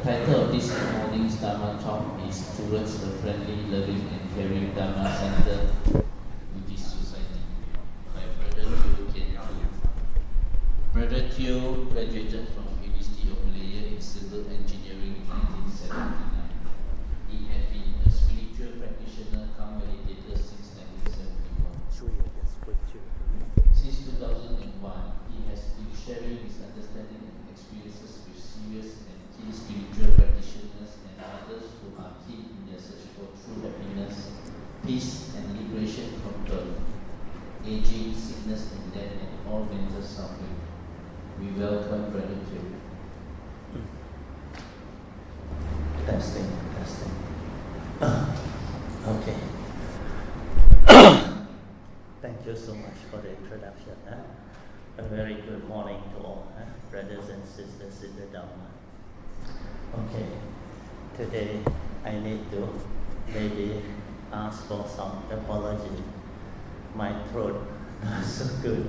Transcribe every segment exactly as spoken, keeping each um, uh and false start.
title of this morning's Dharma talk is Towards a Friendly, Loving and Caring Dharma Center Buddhist Society by Brother Teo Kian Teo. Brother Teo graduated from University of Malaya in Civil Engineering in nineteen seventy-nine. He had been a spiritual practitioner come meditator since nineteen seventy-one. Since two thousand one, he has been sharing his understanding and experiences with serious and key spiritual practitioners and others who are keen in their search for true happiness, peace, and liberation from birth, aging, sickness, and death, and all mental suffering. We welcome Brother Teo. Testing, testing. Okay. Thank you so much for the introduction. Huh? A very good morning to all, huh? Brothers and sisters in the Dhamma. Okay, today I need to maybe ask for some apology. My throat not so good.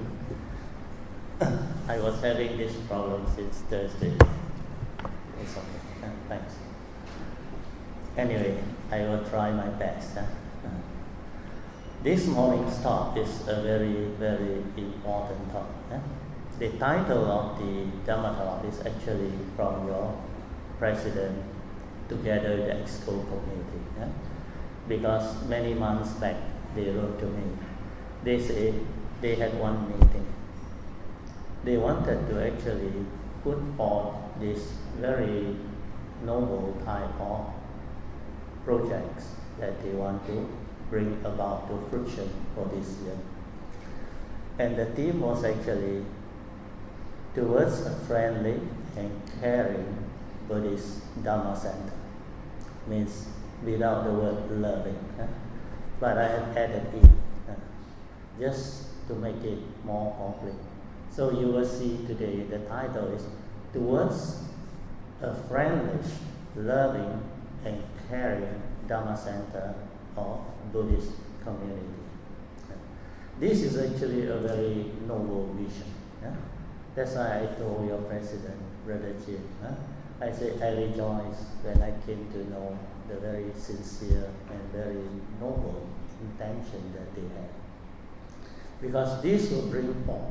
I was having this problem since Thursday. It's okay. Uh, thanks. Anyway, I will try my best. Huh? Uh, this morning's talk is a very, very important talk. Huh? The title of the Dhamma talk is actually from your president, Together the Exco community. Huh? Because many months back, they wrote to me. They say they had one meeting. They wanted to actually put forth this very noble type of projects that they want to bring about to fruition for this year. And the theme was actually Towards a Friendly and Caring Buddhist Dhamma Center. Means without the word loving. Huh? But I have added it uh, just to make it more complete. So you will see today the title is Towards a Friendly, Loving and Caring Dhamma Center of Buddhist Community. This is actually a very noble vision. Yeah? That's why I told your president, Brother Jim, huh? I said I rejoice when I came to know the very sincere and very noble intention that they have. Because this will bring forth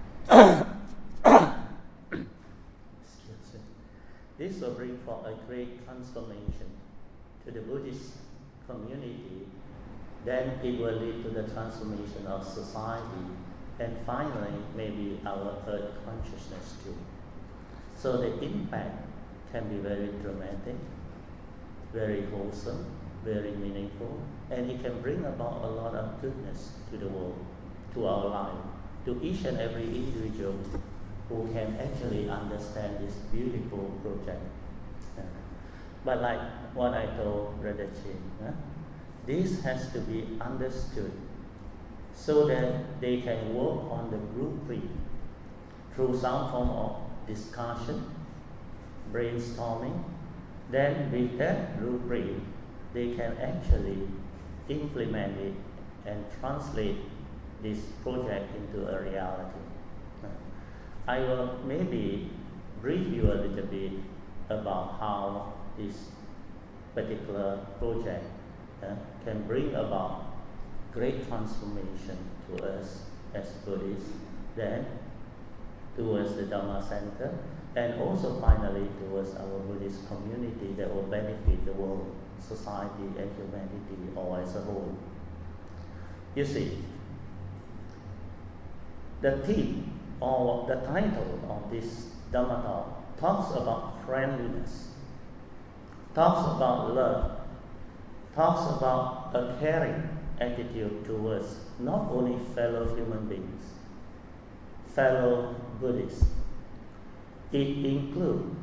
excuse me. This will bring forth a great transformation to the Buddhist community. Then it will lead to the transformation of society, and finally maybe our earth consciousness too. So the impact can be very dramatic, very wholesome, very meaningful, and it can bring about a lot of goodness to the world, to our life, to each and every individual who can actually understand this beautiful project. Yeah. But like what I told Brother Chin, huh? This has to be understood so that they can work on the blueprint through some form of discussion, brainstorming. Then with that blueprint, they can actually implement it and translate this project into a reality. I will maybe brief you a little bit about how this particular project uh, can bring about great transformation to us as Buddhists, then towards the Dhamma Center, and also finally towards our Buddhist community that will benefit the world, society and humanity all as a whole. You see, the theme or the title of this Dhamma talk talks about friendliness, talks about love, talks about a caring attitude towards not only fellow human beings, fellow Buddhists. It includes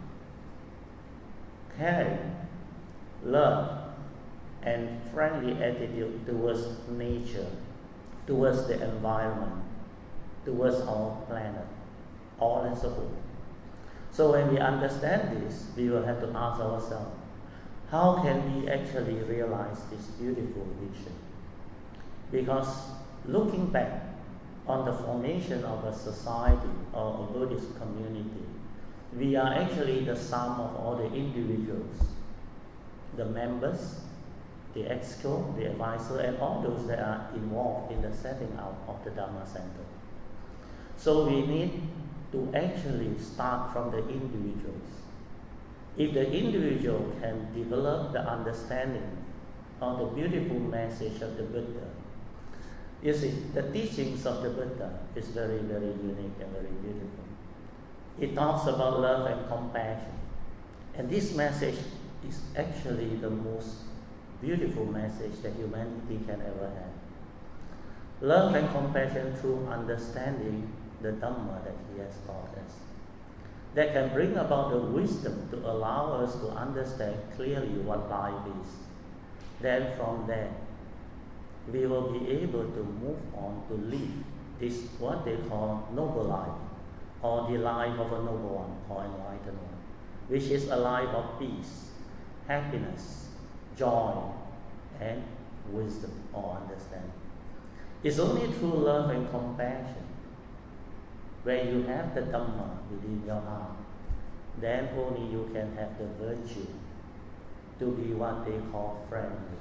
caring, love, and friendly attitude towards nature, towards the environment, towards our planet, all as a whole. So when we understand this, we will have to ask ourselves, how can we actually realize this beautiful vision? Because looking back on the formation of a society or a Buddhist community, we are actually the sum of all the individuals, the members, the exco, the advisor, and all those that are involved in the setting up of the Dhamma Center. So we need to actually start from the individuals. If the individual can develop the understanding of the beautiful message of the Buddha, you see, the teachings of the Buddha is very, very unique and very beautiful. It talks about love and compassion. And this message is actually the most beautiful message that humanity can ever have. Love and compassion through understanding the Dhamma that He has taught us. That can bring about the wisdom to allow us to understand clearly what life is. Then from there, we will be able to move on to live this, what they call noble life, or the life of a noble one, or enlightened one, which is a life of peace, happiness, joy, and wisdom or understanding. It's only through love and compassion, where you have the Dhamma within your heart, then only you can have the virtue to be what they call friendly,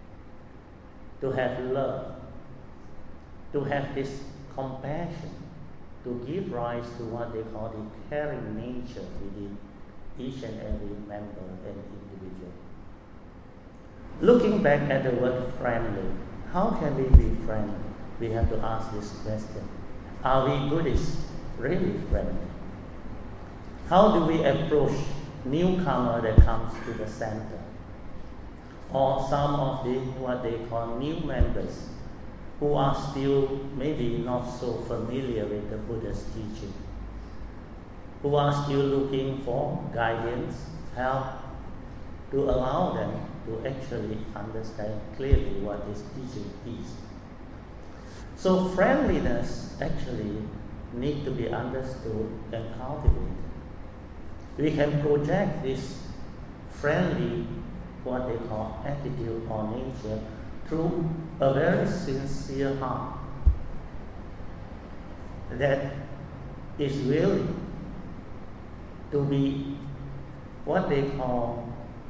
to have love, to have this compassion, to give rise to what they call the caring nature within each and every member and individual. Looking back at the word friendly, how can we be friendly? We have to ask this question. Are we Buddhists really friendly? How do we approach newcomer that comes to the center? Or some of the what they call new members who are still maybe not so familiar with the Buddha's teaching, who are still looking for guidance, help, to allow them to actually understand clearly what this teaching is. So friendliness actually needs to be understood and cultivated. We can project this friendly, what they call attitude or nature, through a very sincere heart that is willing to be what they call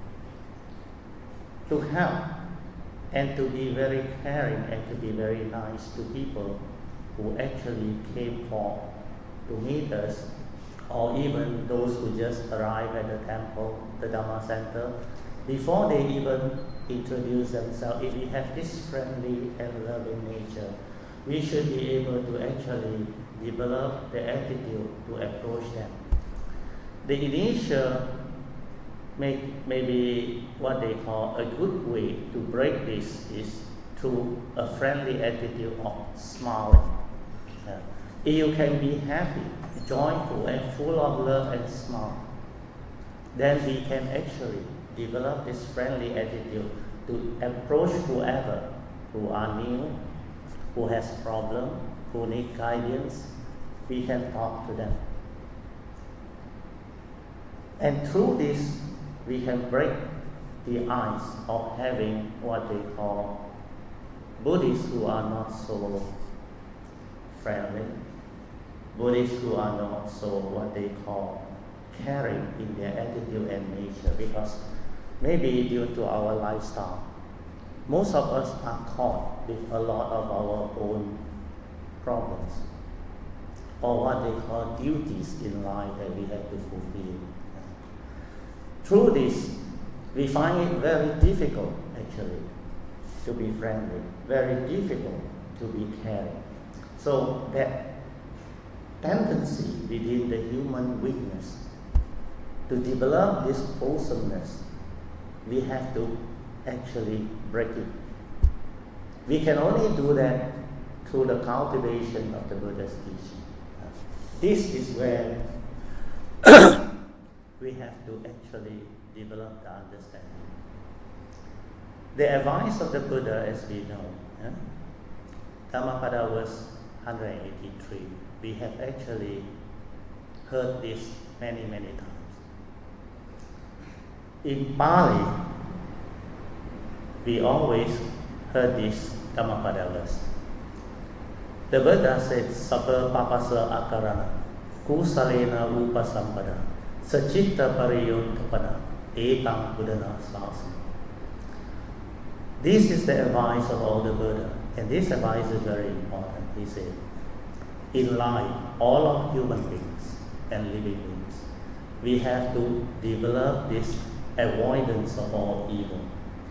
to help and to be very caring and to be very nice to people who actually came for to meet us, or even those who just arrived at the temple, the Dhamma Center, before they even introduce themselves. If we have this friendly and loving nature, we should be able to actually develop the attitude to approach them. The initial may, maybe what they call a good way to break this is through a friendly attitude of smiling. Uh, if you can be happy, joyful, and full of love and smile, then we can actually develop this friendly attitude to approach whoever who are new, who has problem, who need guidance. We can talk to them. And through this, we can break the ice of having what they call Buddhists who are not so friendly, Buddhists who are not so what they call caring in their attitude and nature, because maybe due to our lifestyle, most of us are caught with a lot of our own problems, or what they call duties in life that we have to fulfill. Through this, we find it very difficult, actually, to be friendly, very difficult to be caring. So that tendency within the human weakness to develop this wholesomeness, we have to actually break it. We can only do that through the cultivation of the Buddha's teaching. This is where we have to actually develop the understanding. The advice of the Buddha, as we know, yeah? Dhammapada verse one hundred eighty-three, we have actually heard this many, many times. In Pali, we always heard this Dhammapada verse. The Buddha said, Sabba papasa akarana, kusalena upasampada, Sachitta Pariyotapana, Etang Buddhana Sasana. This is the advice of all the Buddha, and this advice is very important. He said, in life, all of human beings and living beings, we have to develop this avoidance of all evil.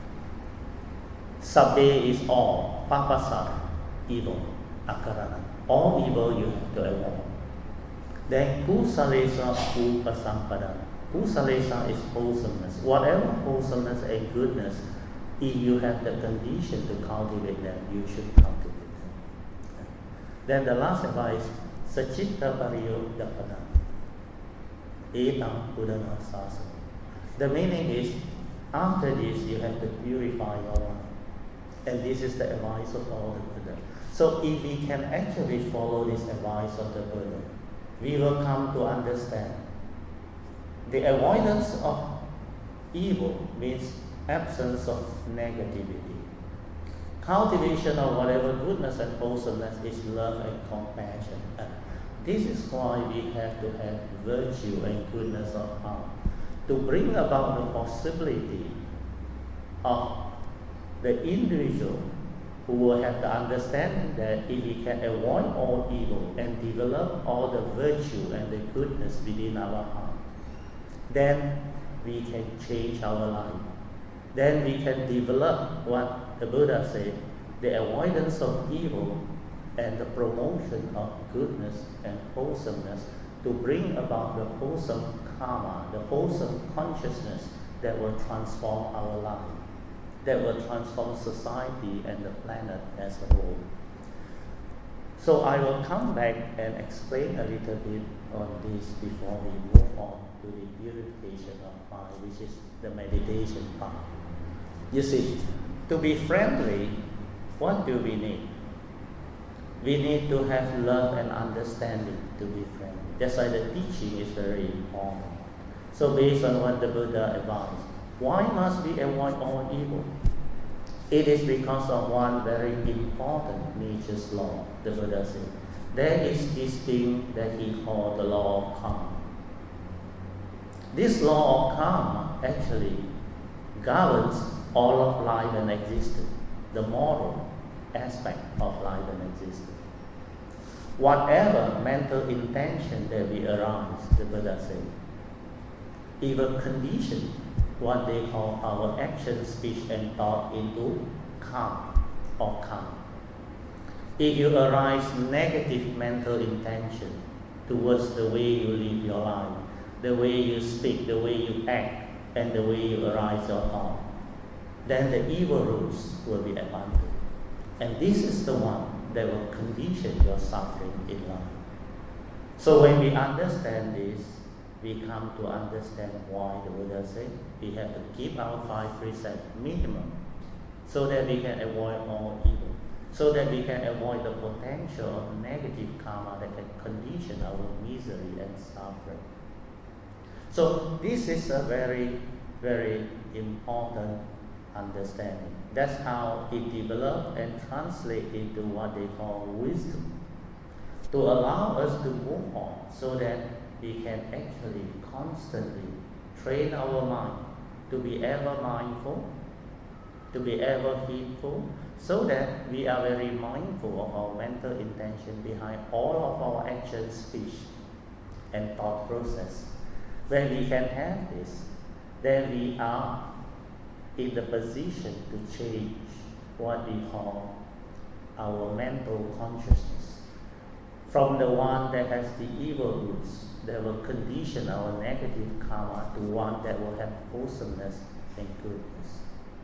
Sabbe is all, papasa, evil, akarana. All evil you have to avoid. Then kusalesa upasampada. Kusalesa is wholesomeness. Whatever wholesomeness and goodness, if you have the condition to cultivate them, you should cultivate them. Then the last advice, sachitta pariyodapana, etam buddhana sasana. The meaning is, after this you have to purify your life. And this is the advice of all the Buddha. So if we can actually follow this advice of the Buddha, we will come to understand the avoidance of evil means absence of negativity. Cultivation of whatever goodness and wholesomeness is love and compassion. And this is why we have to have virtue and goodness of heart to bring about the possibility of the individual who will have the understanding that if we can avoid all evil and develop all the virtue and the goodness within our heart, then we can change our life. Then we can develop what the Buddha said, the avoidance of evil and the promotion of goodness and wholesomeness to bring about the wholesome karma, the wholesome consciousness that will transform our life, that will transform society and the planet as a whole. So I will come back and explain a little bit on this before we move on to the purification of mind, which is the meditation part. You see, to be friendly, what do we need? We need to have love and understanding to be friendly. That's why the teaching is very important. So based on what the Buddha advised, why must we avoid all evil? It is because of one very important nature's law, the Buddha said. There is this thing that he called the law of karma. This law of karma actually governs all of life and existence, the moral aspect of life and existence. Whatever mental intention that we arouse, the Buddha said, it will condition what they call our action, speech, and thought into karma or karma. If you arise negative mental intention towards the way you live your life, the way you speak, the way you act, and the way you arise your thought, then the evil roots will be abundant. And this is the one that will condition your suffering in life. So when we understand this, we come to understand why the Buddha said we have to keep our five precepts minimum so that we can avoid all evil, so that we can avoid the potential of negative karma that can condition our misery and suffering. So this is a very, very important understanding. That's how it developed and translated into what they call wisdom, to allow us to move on so that we can actually constantly train our mind to be ever mindful, to be ever heedful, so that we are very mindful of our mental intention behind all of our action, speech, and thought process. When we can have this, then we are in the position to change what we call our mental consciousness from the one that has the evil roots that will condition our negative karma to one that will have wholesomeness and goodness.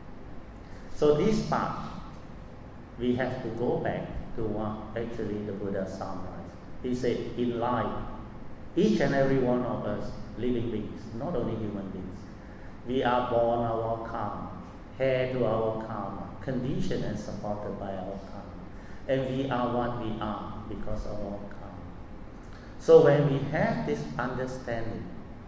So this part, we have to go back to what actually the Buddha summarized. He said, in life, each and every one of us, living beings, not only human beings, we are born our karma, heir to our karma, conditioned and supported by our karma. And we are what we are because of our karma. So when we have this understanding,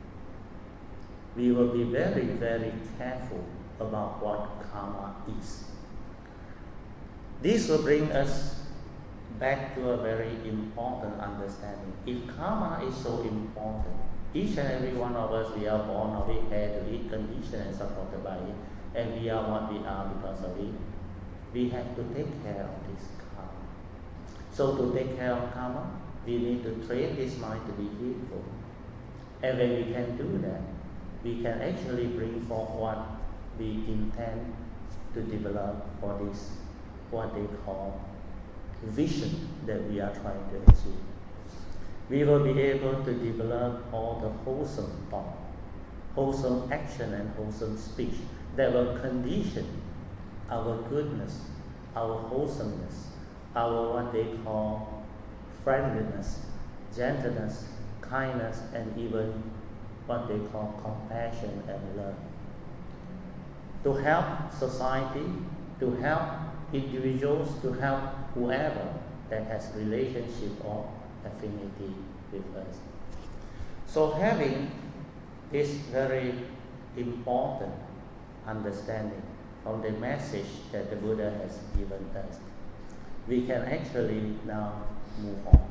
we will be very, very careful about what karma is. This will bring us back to a very important understanding. If karma is so important, Each and every one of us, we are born of it, had to it, conditioned and supported by it, and we are what we are because of it. We have to take care of this karma. So to take care of karma, we need to train this mind to be heedful. And when we can do that, we can actually bring forth what we intend to develop for this, what they call vision that we are trying to achieve. We will be able to develop all the wholesome thought, wholesome action and wholesome speech that will condition our goodness, our wholesomeness, our what they call friendliness, gentleness, kindness, and even what they call compassion and love. To help society, to help individuals, to help whoever that has relationship or affinity with us. So having this very important understanding from the message that the Buddha has given us, we can actually now move on.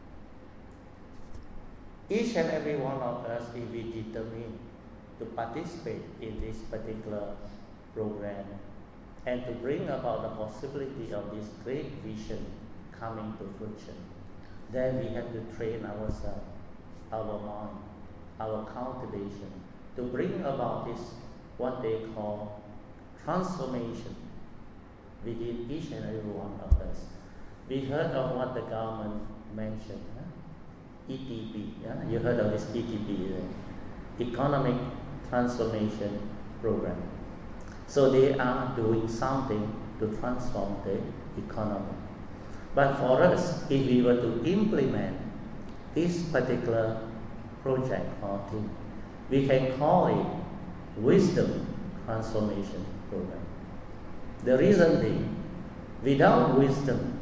Each and every one of us, if we determine to participate in this particular program and to bring about the possibility of this great vision coming to fruition, then we have to train ourselves, our mind, our cultivation, to bring about this, what they call transformation within each and every one of us. We heard of what the government mentioned, huh? E T P, yeah? You heard of this E T P, uh, Economic Transformation Program. So they are doing something to transform the economy. But for us, if we were to implement this particular project or thing, we can call it Wisdom Transformation Program. The reason being, without wisdom,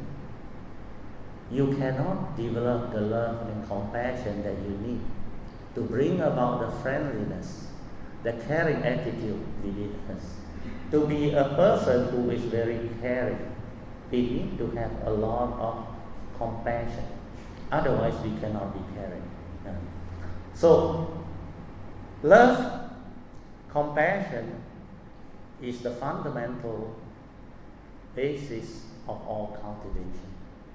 you cannot develop the love and compassion that you need to bring about the friendliness, the caring attitude within us. To be a person who is very caring, we need to have a lot of compassion. Otherwise, we cannot be caring. Yeah. So, love, compassion is the fundamental basis of all cultivation.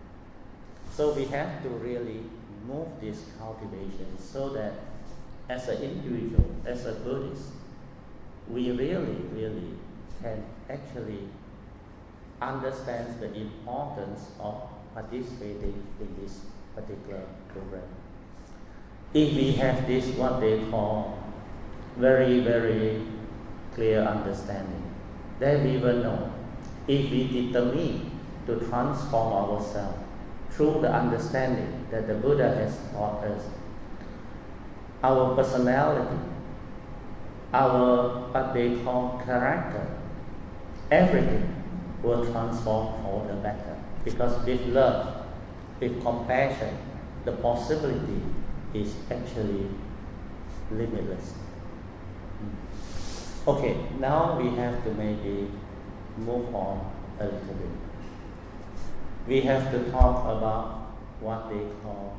So we have to really move this cultivation so that as an individual, as a Buddhist, we really, really can actually understand the importance of participating in this particular program. If we have this, what they call very, very clear understanding, then we will know if we determine to transform ourselves through the understanding that the Buddha has taught us, our personality, our what they call character, everything will transform for the better. Because with love, with compassion, the possibility is actually limitless. Okay, now we have to maybe move on a little bit. We have to talk about what they call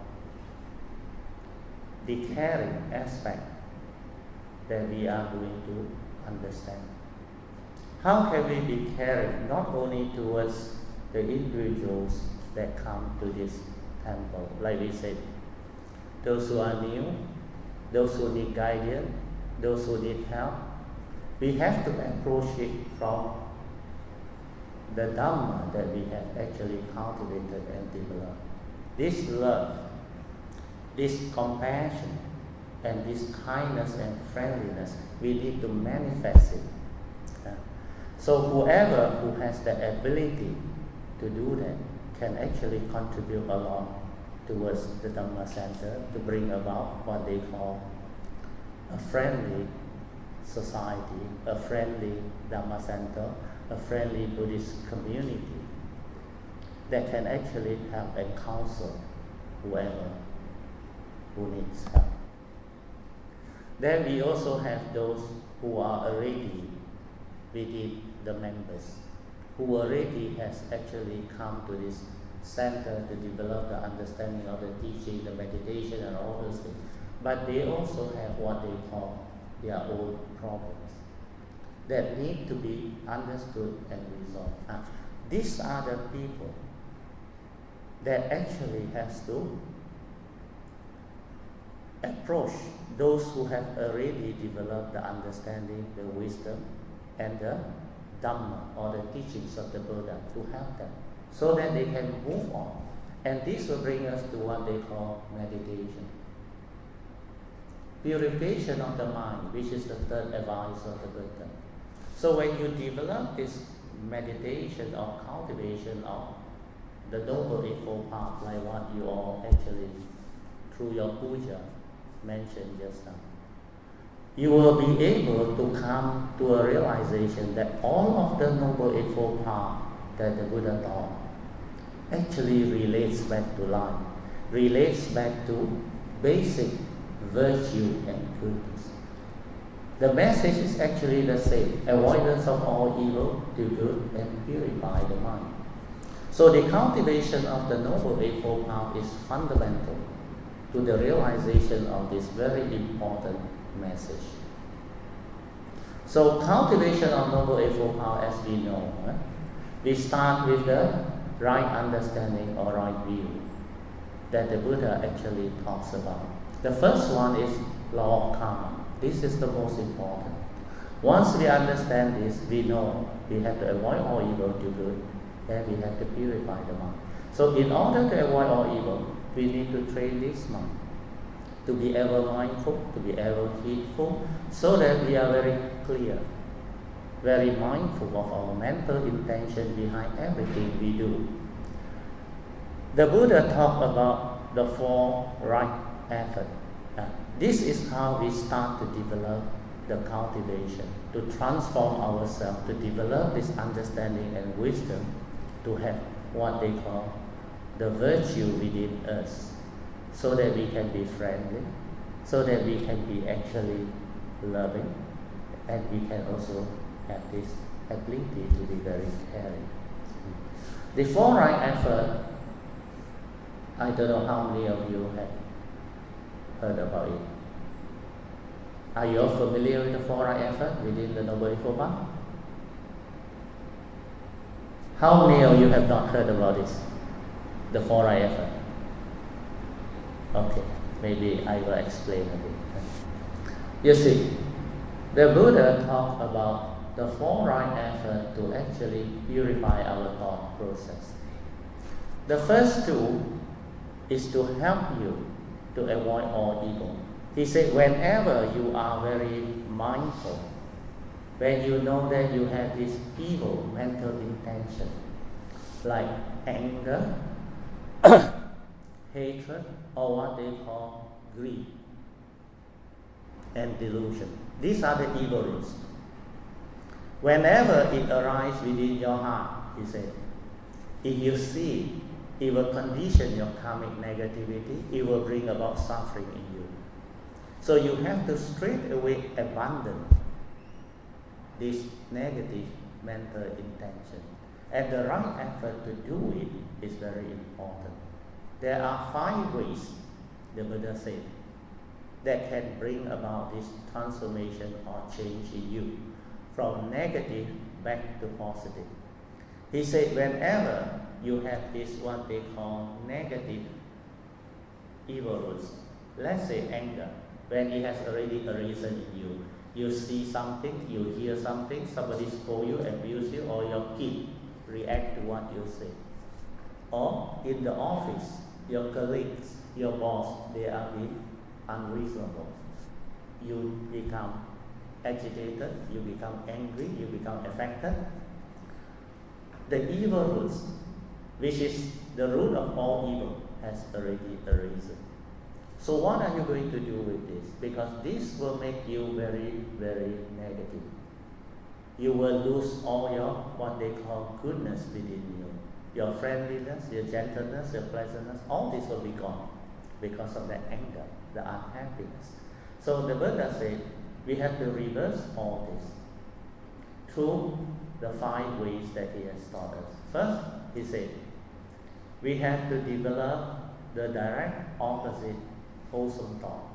the caring aspect that we are going to understand. How can we be caring not only towards the individuals that come to this temple, like we said, those who are new, those who need guidance, those who need help. We have to approach it from the Dhamma that we have actually cultivated and developed. This love, this compassion, and this kindness and friendliness, we need to manifest it. Yeah. So whoever who has the ability to do that can actually contribute a lot towards the Dhamma Center to bring about what they call a friendly society, a friendly Dhamma Center, a friendly Buddhist community that can actually help and counsel whoever who needs help. Then we also have those who are already within the members, who already has actually come to this center to develop the understanding of the teaching, the meditation and all those things. but they also have what they call their own problems that need to be understood and resolved. Ah, these are the people that actually has to approach those who have already developed the understanding, the wisdom, and the Dhamma or the teachings of the Buddha to help them so that they can move on. And this will bring us to what they call meditation. Purification of the mind, which is the third advice of the Buddha. So when you develop this meditation or cultivation of the Noble Eightfold Path, like what you all actually, through your puja, mentioned just now, you will be able to come to a realization that all of the Noble Eightfold Path that the Buddha taught actually relates back to life, relates back to basic virtue and goodness. The message is actually the same: avoidance of all evil, do good, and purify the mind. So the cultivation of the Noble Eightfold Path is fundamental to the realization of this very important message. So cultivation of Noble Eightfold Path, as we know, eh, we start with the right understanding or right view that the Buddha actually talks about. The first one is law of karma. This is the most important. Once we understand this, we know we have to avoid all evil, do good, and we have to purify the mind. So in order to avoid all evil, we need to train this mind to be ever mindful, to be ever heedful, so that we are very clear, very mindful of our mental intention behind everything we do. The Buddha talked about the four right efforts. Uh, this is how we start to develop the cultivation, to transform ourselves, to develop this understanding and wisdom, to have what they call the virtue within us, so that we can be friendly, so that we can be actually loving, and we can also have this ability to be very caring. The four right effort, I don't know how many of you have heard about it. Are you all familiar with the four right effort within the Noble Eightfold Path? How many of you have not heard about this? The four right effort? Okay, maybe I will explain a bit. You see, the Buddha talked about the four right effort to actually purify our thought process. The first two is to help you to avoid all evil. He said, whenever you are very mindful, when you know that you have this evil mental intention, like anger, hatred, or what they call greed and delusion. These are the evil roots. Whenever it arises within your heart, he said, if you see, it will condition your karmic negativity, it will bring about suffering in you. So you have to straight away abandon this negative mental intention. And the right effort to do it is very important. There are five ways, the Buddha said, that can bring about this transformation or change in you, from negative back to positive. He said, whenever you have this what they call negative evil roots, let's say anger, when it has already arisen in you, you see something, you hear something, somebody scold you, abuse you, or your kid react to what you say. Or in the office, your colleagues, your boss, they are being unreasonable. You become agitated, you become angry, you become affected. The evil roots, which is the root of all evil, has already arisen. So what are you going to do with this? Because this will make you very, very negative. You will lose all your, what they call goodness within you. Your friendliness, your gentleness, your pleasantness, all this will be gone because of the anger, the unhappiness. So the Buddha said, we have to reverse all this through the five ways that he has taught us. First, he said, we have to develop the direct opposite wholesome thought.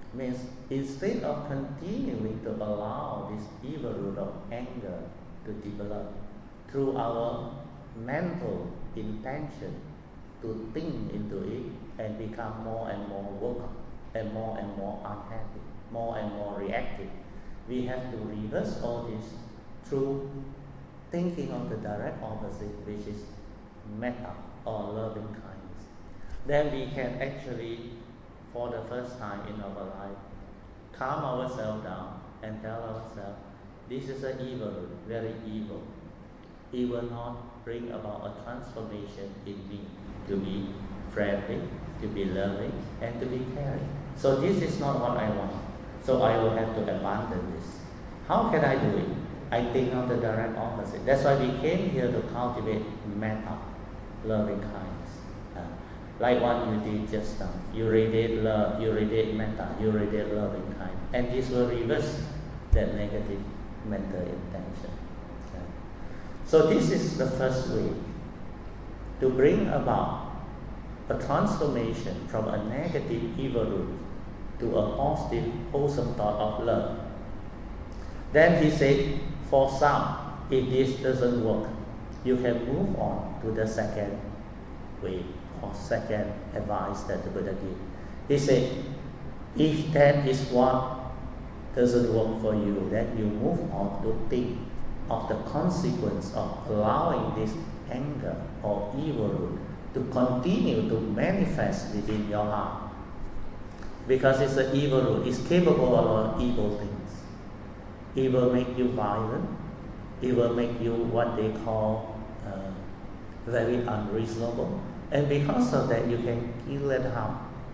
Means instead of continuing to allow this evil root of anger to develop through our mental intention to think into it and become more and more vocal and more and more unhappy, more and more reactive, we have to reverse all this through thinking of the direct opposite, which is metta or loving kindness. Then we can actually, for the first time in our life, calm ourselves down and tell ourselves, this is an evil, very evil. It will not bring about a transformation in me to be friendly, to be loving, and to be caring. So this is not what I want. So I will have to abandon this. How can I do it? I think of the direct opposite. That's why we came here to cultivate metta, loving kindness. Uh, like what you did just now. You radiate love, you radiate metta, you radiate loving kindness. And this will reverse that negative mental intention. Uh, so this is the first way to bring about a transformation from a negative evil root to a positive, wholesome thought of love. Then he said, for some, if this doesn't work, you can move on to the second way or second advice that the Buddha gave. He said, if that is what doesn't work for you, then you move on to think of the consequence of allowing this anger or evil root to continue to manifest within your heart. Because it's an evil root, it's capable of evil things. It will make you violent. It will make you what they call uh, very unreasonable. And because of that, you can kill and harm.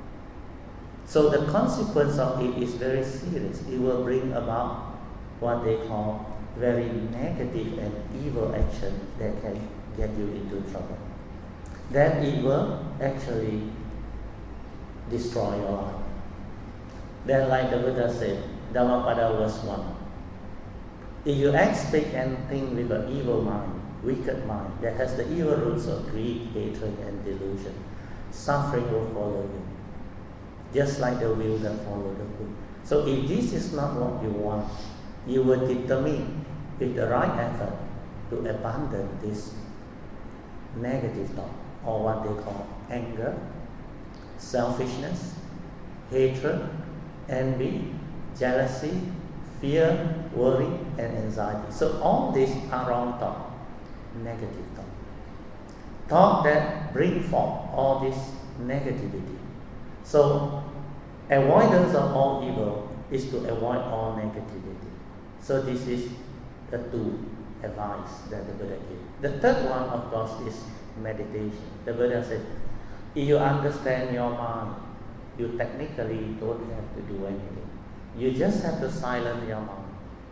So the consequence of it is very serious. It will bring about what they call very negative and evil action that can get you into trouble. Then it will actually destroy your life. Then like the Buddha said, Dhammapada verse one, if you act, speak and think with an evil mind, wicked mind, that has the evil roots of greed, hatred and delusion, suffering will follow you, just like the wheel that follows the hook. So if this is not what you want, you will determine with the right effort to abandon this negative thought, or what they call anger, selfishness, hatred, envy, jealousy, fear, worry, and anxiety. So all these are wrong thoughts, negative thoughts. Thoughts that bring forth all this negativity. So avoidance of all evil is to avoid all negativity. So this is the two advice that the Buddha gave. The third one, of course, is meditation. The Buddha said, if you understand your mind, you technically don't have to do anything. You just have to silence your mind.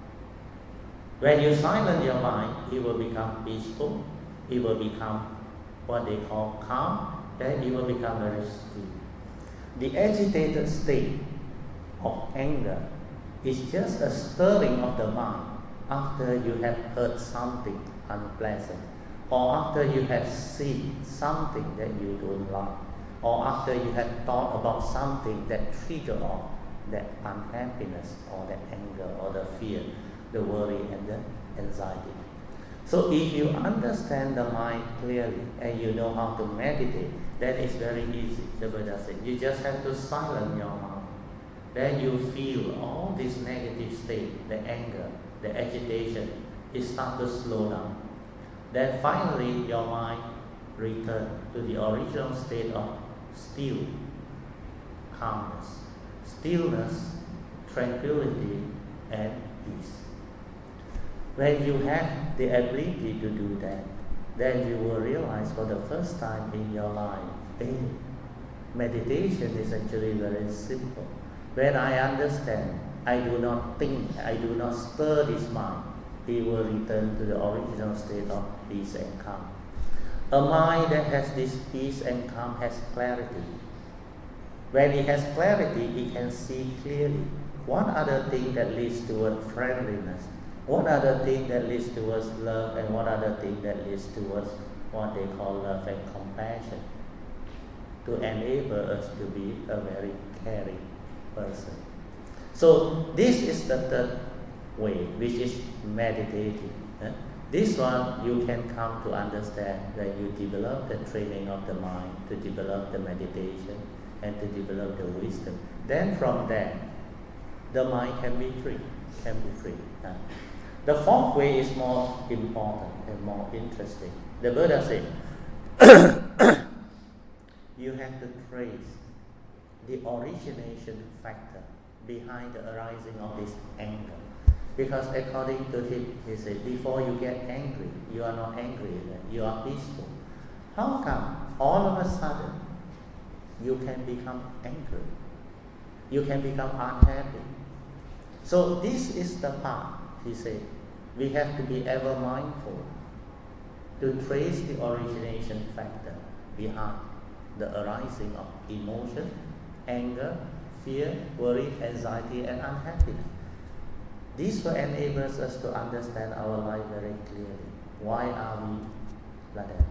When you silence your mind, it will become peaceful, it will become what they call calm, then it will become very still. The agitated state of anger is just a stirring of the mind after you have heard something unpleasant, or after you have seen something that you don't like, or after you have thought about something that triggers off that unhappiness or the anger or the fear, the worry and the anxiety. So if you understand the mind clearly and you know how to meditate, then it's very easy. The Buddha said, you just have to silence your mind. Then you feel all this negative state, the anger, the agitation, it starts to slow down. Then finally your mind returns to the original state of still calmness. Stillness, tranquility, and peace. When you have the ability to do that, then you will realize for the first time in your life, hey, meditation is actually very simple. When I understand, I do not think, I do not stir this mind, it will return to the original state of peace and calm. A mind that has this peace and calm has clarity. When it has clarity, it can see clearly what are the things that leads towards friendliness, what are the things that leads towards love, and what are the things that leads towards what they call love and compassion, to enable us to be a very caring person. So this is the third way, which is meditating. eh? This one you can come to understand when you develop the training of the mind, to develop the meditation, and to develop the wisdom. Then from there, the mind can be free, can be free. eh? The fourth way is more important and more interesting. The Buddha said, you have to trace the origination factor behind the arising of this anger. Because according to him, he said, before you get angry, you are not angry, you are peaceful. How come all of a sudden you can become angry? You can become unhappy. So this is the part, he said, we have to be ever mindful to trace the origination factor behind the arising of emotion, anger, fear, worry, anxiety, and unhappiness. This will enable us to understand our life very clearly. Why are we like that?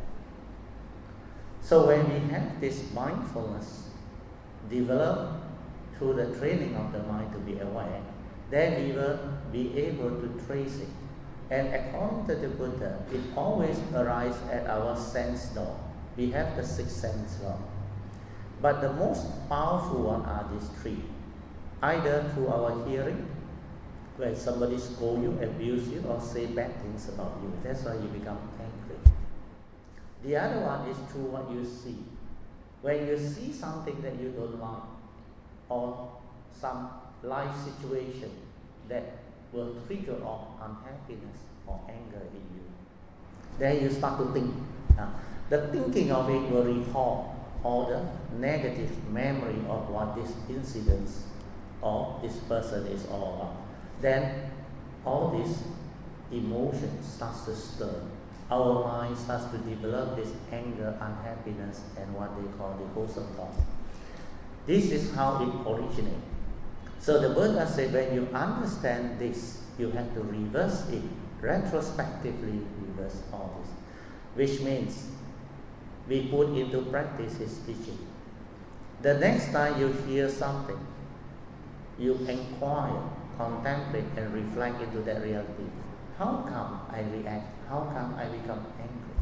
So when we have this mindfulness developed through the training of the mind to be aware, then we will be able to trace it. And according to the Buddha, it always arises at our sense door. We have the sixth sense door. But the most powerful one are these three. Either through our hearing, when somebody scold you, abuse you, or say bad things about you. That's why you become angry. The other one is through what you see. When you see something that you don't like, or some life situation that will trigger off unhappiness or anger in you, then you start to think. Uh, the thinking of it will recall all the negative memory of what this incident or this person is all about. Then all this emotion starts to stir. Our mind starts to develop this anger, unhappiness, and what they call the wholesome thought. This is how it originates. So the Buddha said, when you understand this, you have to reverse it, retrospectively reverse all this. Which means we put into practice his teaching. The next time you hear something, you inquire, contemplate, and reflect into that reality. How come I react? How come I become angry?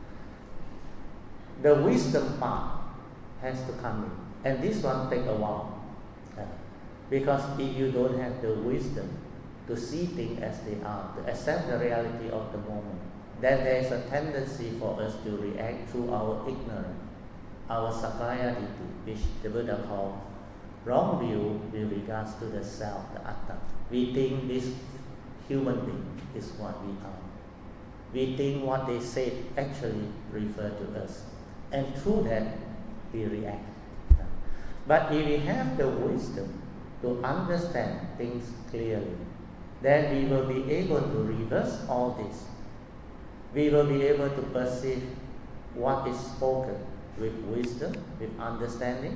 The wisdom part has to come in, and this one takes a while. Uh, because if you don't have the wisdom to see things as they are, to accept the reality of the moment, then there is a tendency for us to react through our ignorance, our sakkaya ditthi, which the Buddha called wrong view with regards to the self, the atta. We think this human being is what we are. We think what they say actually refer to us. And through that, we react. But if we have the wisdom to understand things clearly, then we will be able to reverse all this. We will be able to perceive what is spoken with wisdom, with understanding.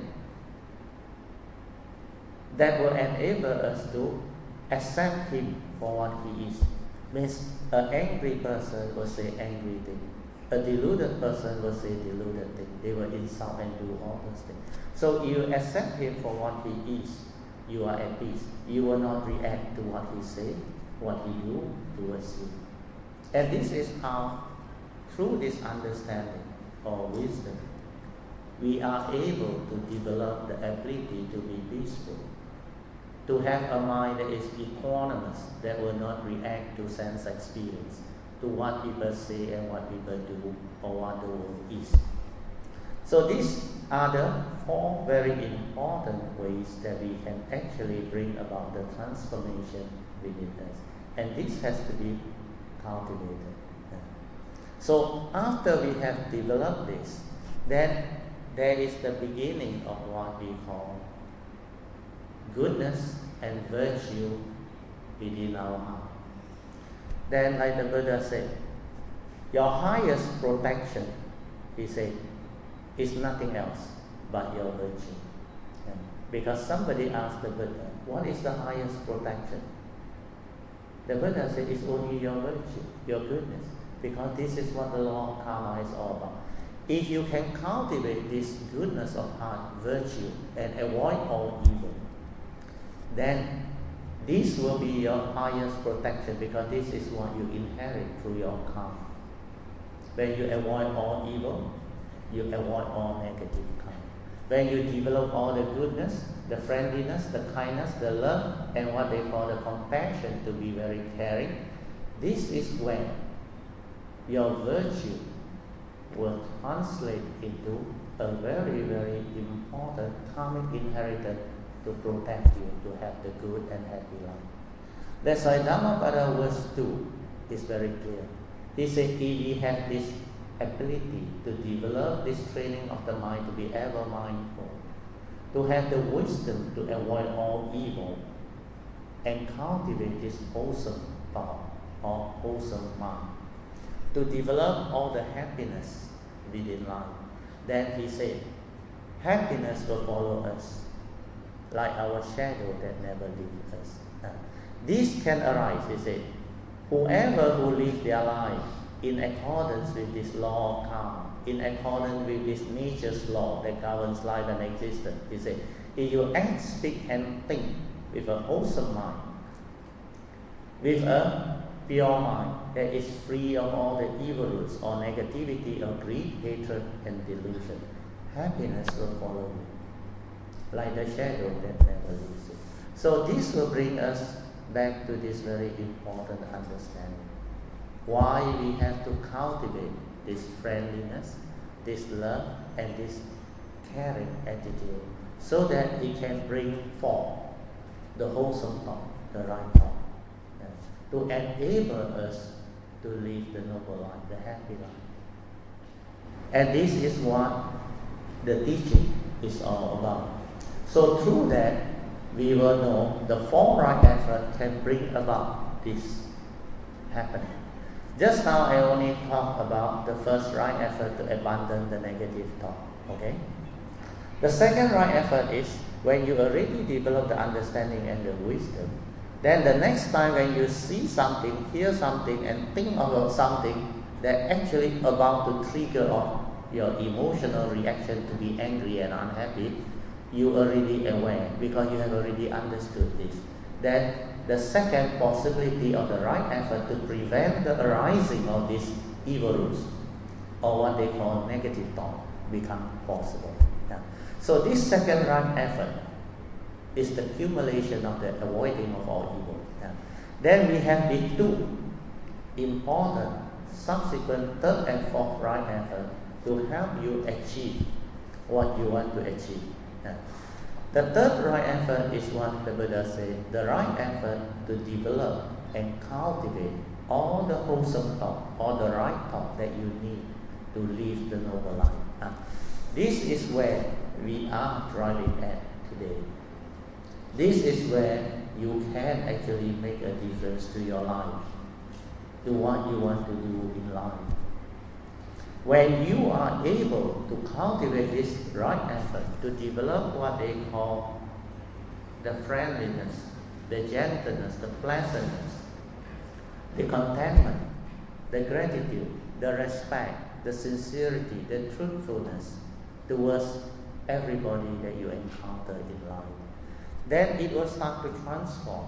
That will enable us to accept him for what he is. Means an angry person will say angry thing. A deluded person will say deluded thing. They will insult and do all those things. So you accept him for what he is. You are at peace. You will not react to what he say, what he do towards you. And this is how, through this understanding or wisdom, we are able to develop the ability to be peaceful, to have a mind that is equanimous, that will not react to sense experience, to what people say and what people do, or what the world is. So these are the four very important ways that we can actually bring about the transformation within us. And this has to be cultivated. So after we have developed this, then there is the beginning of what we call goodness and virtue within our heart. Then, like the Buddha said, your highest protection, he said, is nothing else but your virtue. Yeah. Because somebody asked the Buddha, what is the highest protection? The Buddha said, it's only your virtue, your goodness. Because this is what the law of karma is all about. If you can cultivate this goodness of heart, virtue, and avoid all evil, then This will be your highest protection because this is what you inherit through your karma. When you avoid all evil, you avoid all negative karma. When you develop all the goodness, the friendliness, the kindness, the love, and what they call the compassion to be very caring, this is when your virtue will translate into a very, very important karmic inheritance to protect you, to have the good and happy life. That's why Dhammapada verse two is very clear. He said, if we have this ability to develop this training of the mind to be ever mindful, to have the wisdom to avoid all evil, and cultivate this wholesome thought or wholesome mind, to develop all the happiness within life, then he said, happiness will follow us like our shadow that never leaves us. Uh, this can arise, he said, whoever who lives their life in accordance with this law of karma, in accordance with this nature's law that governs life and existence, he said, if you act, speak, and think with a wholesome mind, with a pure mind that is free of all the evil roots or negativity of greed, hatred, and delusion, happiness will follow you, like the shadow that never leaves you. So this will bring us back to this very important understanding. Why we have to cultivate this friendliness, this love, and this caring attitude, so that it can bring forth the wholesome thought, the right thought, to enable us to live the noble life, the happy life. And this is what the teaching is all about. So through that, we will know the four right effort can bring about this happening. Just now I only talked about the first right effort to abandon the negative thought. Okay? The second right effort is when you already develop the understanding and the wisdom, then the next time when you see something, hear something, and think about something that actually about to trigger off your emotional reaction to be angry and unhappy, you already aware because you have already understood this. Then the second possibility of the right effort to prevent the arising of these evil roots, or what they call negative thought, become possible. Yeah. So this second right effort is the accumulation of the avoiding of all evil. Yeah. Then we have the two important subsequent third and fourth right effort to help you achieve what you want to achieve. Yeah. The third right effort is what the Buddha said, the right effort to develop and cultivate all the wholesome thought, all the right thought that you need to live the noble life. Uh, this is where we are driving at today. This is where you can actually make a difference to your life, to what you want to do in life. When you are able to cultivate this right effort to develop what they call the friendliness, the gentleness, the pleasantness, the contentment, the gratitude, the respect, the sincerity, the truthfulness towards everybody that you encounter in life, then it will start to transform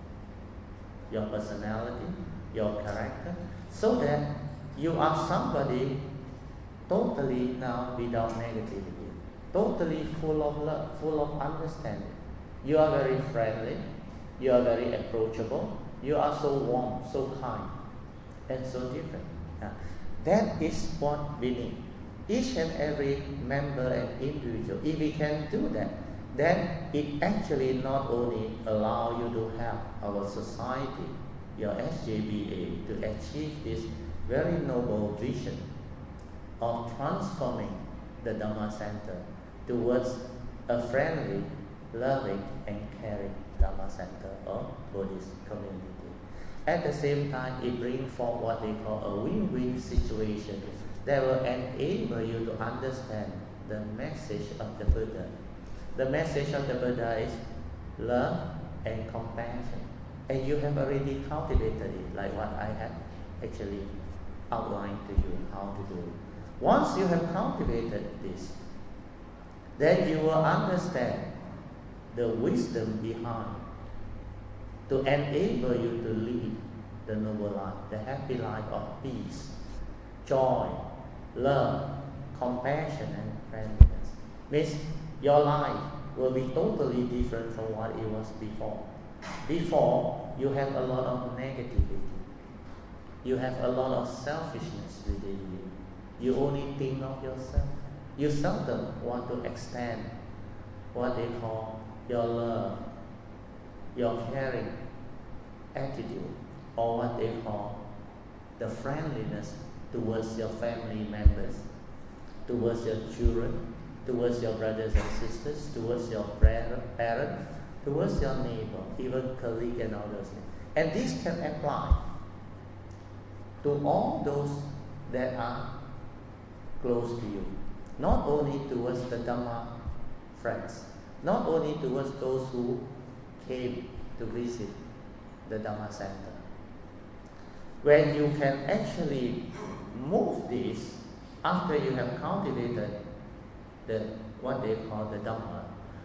your personality, your character, so that you are somebody totally now without negativity, totally full of love, full of understanding. You are very friendly, you are very approachable, you are so warm, so kind, and so different. Yeah. That is what we need. Each and every member and individual, if we can do that, then it actually not only allow you to help our society, your S J B A, to achieve this very noble vision of transforming the Dhamma Center towards a friendly, loving, and caring Dhamma Center or Buddhist community. At the same time, it brings forth what they call a win-win situation that will enable you to understand the message of the Buddha. The message of the Buddha is love and compassion. And you have already cultivated it, like what I have actually outlined to you how to do it. Once you have cultivated this, then you will understand the wisdom behind to enable you to live the noble life, the happy life of peace, joy, love, compassion, and friendliness. Means your life will be totally different from what it was before. Before, you have a lot of negativity. You have a lot of selfishness within you. You only think of yourself. You seldom want to extend what they call your love, your caring attitude, or what they call the friendliness towards your family members, towards your children, towards your brothers and sisters, towards your parents, towards your neighbor, even colleague and all those things. And this can apply to all those that are close to you. Not only towards the Dhamma friends, not only towards those who came to visit the Dhamma center. When you can actually move this after you have cultivated the what they call the Dhamma,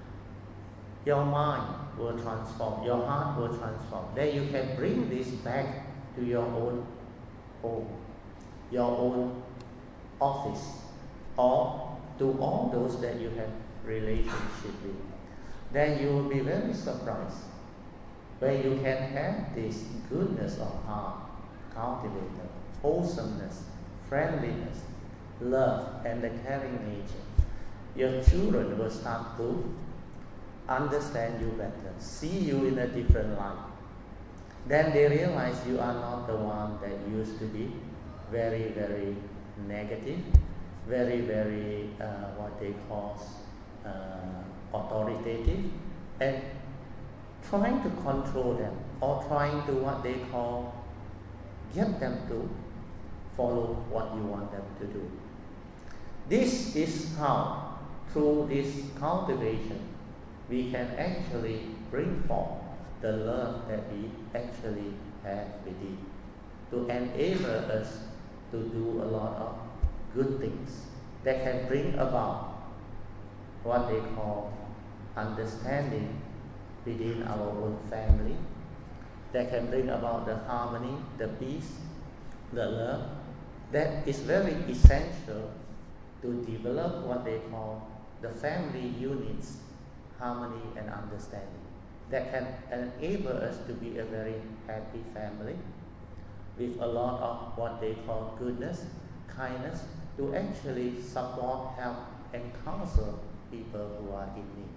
your mind will transform, your heart will transform. Then you can bring this back to your own home, your own office, or to all those that you have relationship with. Then you will be very surprised when you can have this goodness of heart cultivated, wholesomeness, friendliness, love, and the caring nature. Your children will start to understand you better, see you in a different light. Then they realize you are not the one that used to be very, very negative, very, very, uh, what they call uh, authoritative, and trying to control them, or trying to what they call get them to follow what you want them to do. This is how, through this cultivation, we can actually bring forth the love that we actually have within, to enable us to do a lot of good things that can bring about what they call understanding within our own family, that can bring about the harmony, the peace, the love, that is very essential to develop what they call the family units, harmony and understanding, that can enable us to be a very happy family with a lot of what they call goodness, kindness, to actually support, help, and counsel people who are in need.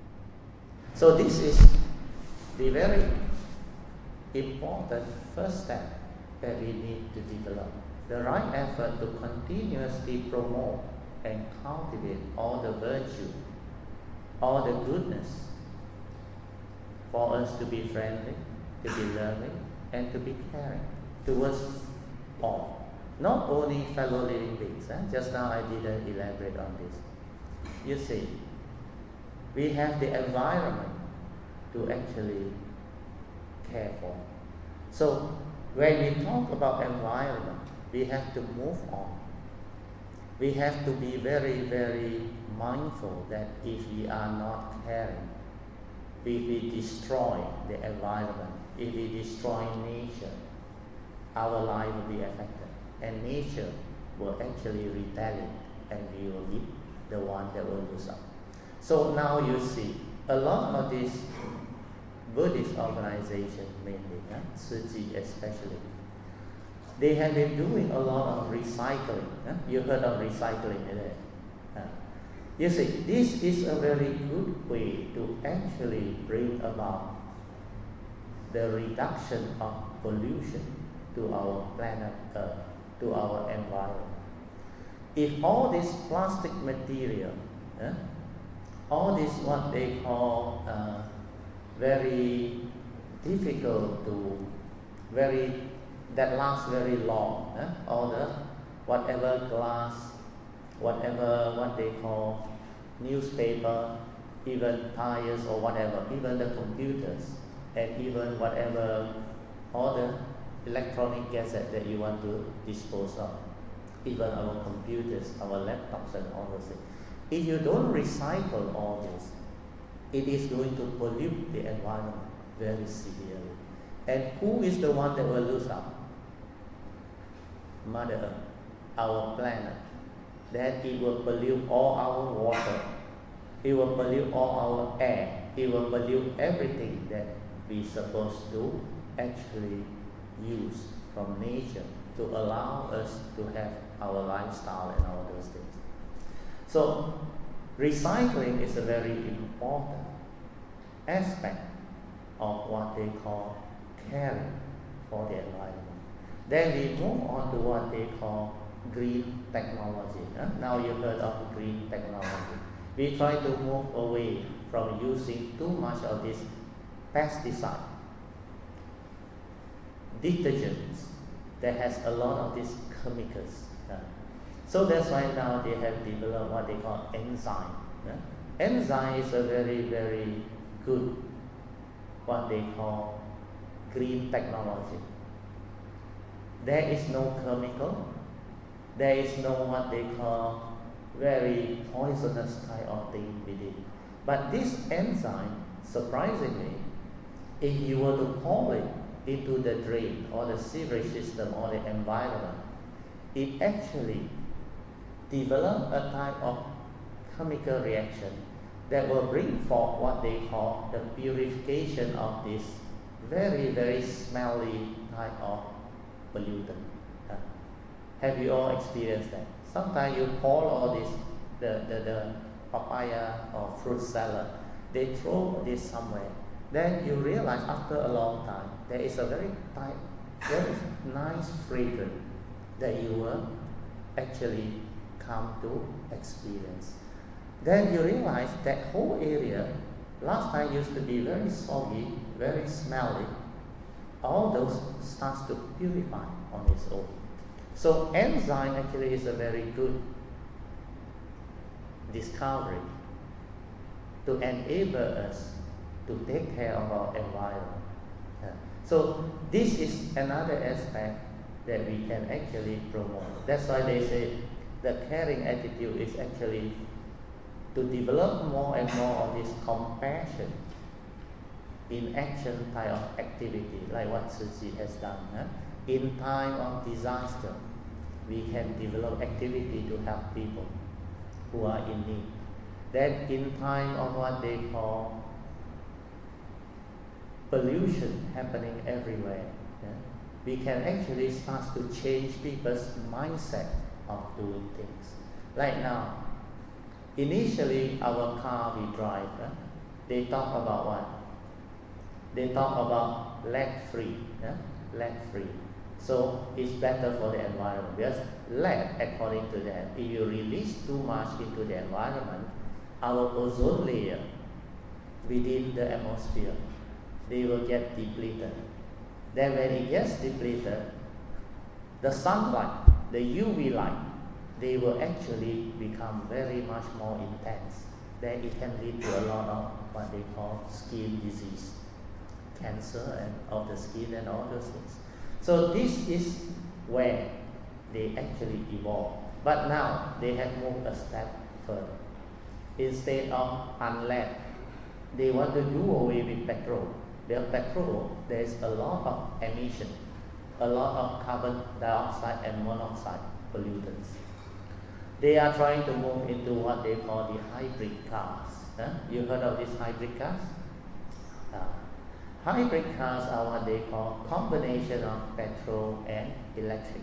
So this is the very important first step that we need to develop. The right effort to continuously promote and cultivate all the virtue, all the goodness, for us to be friendly, to be loving, and to be caring towards all. Not only fellow living beings. Eh? Just now I didn't elaborate on this. You see, we have the environment to actually care for. So when we talk about environment, we have to move on. We have to be very, very mindful that if we are not caring, if we destroy the environment, if we destroy nature, our life will be affected. And nature will actually retaliate, and we will be the one that will lose out. So now you see, a lot of these Buddhist organizations mainly, eh? Tzu Chi especially, they have been doing a lot of recycling. Eh? You heard of recycling, right? Uh, you see, this is a very good way to actually bring about the reduction of pollution to our planet Earth, to our environment. If all this plastic material, eh? all this what they call uh, very difficult to, very that lasts very long. Eh? All the whatever glass, whatever what they call newspaper, even tires or whatever, even the computers, and even whatever all the electronic gadget that you want to dispose of, even our computers, our laptops, and all those things. If you don't recycle all this, it is going to pollute the environment. very severely. And who is the one that will lose out? Mother Earth, our planet. Then it will pollute all our water. It will pollute all our air. It will pollute everything that we're supposed to actually use from nature to allow us to have our lifestyle and all those things. So, recycling is a very important aspect of what they call caring for the environment. Then we move on to what they call green technology. Huh? Now you heard of green technology. We try to move away from using too much of this pesticide, detergents that has a lot of these chemicals. Huh? So that's why now they have developed what they call enzyme. Huh? Enzyme is a very, very good, what they call green technology. There is no chemical, there is no what they call very poisonous type of thing within. But this enzyme, surprisingly, if you were to pour it into the drain or the sewage system or the environment, it actually develops a type of chemical reaction that will bring forth what they call the purification of this very, very smelly type of pollutant. Uh, have you all experienced that? Sometimes you pour all this, the, the, the papaya or fruit salad, they throw this somewhere. Then you realize after a long time, there is a very type, very nice fragrance that you will actually come to experience. Then you realize that whole area, last time used to be very soggy, very smelly, all those starts to purify on its own. So enzyme actually is a very good discovery to enable us to take care of our environment. Yeah. So this is another aspect that we can actually promote. That's why they say the caring attitude is actually to develop more and more of this compassion in action type of activity, like what Tzu Chi has done. Huh? In time of disaster, we can develop activity to help people who are in need. Then in time of what they call pollution happening everywhere, yeah, we can actually start to change people's mindset of doing things. Like now, initially our car we drive, huh? They talk about what? They talk about lead free, yeah? lead free. So it's better for the environment because lead, according to that, if you release too much into the environment, our ozone layer within the atmosphere, they will get depleted. Then when it gets depleted, the sunlight, the U V light, they will actually become very much more intense. Then it can lead to a lot of what they call skin disease, cancer and of the skin and all those things. So this is where they actually evolve. But now they have moved a step further. Instead of unlead, they want to do away with petrol. Their petrol, there is a lot of emission, a lot of carbon dioxide and monoxide pollutants. They are trying to move into what they call the hybrid cars. Huh? You heard of these hybrid cars? Uh, hybrid cars are what they call combination of petrol and electric.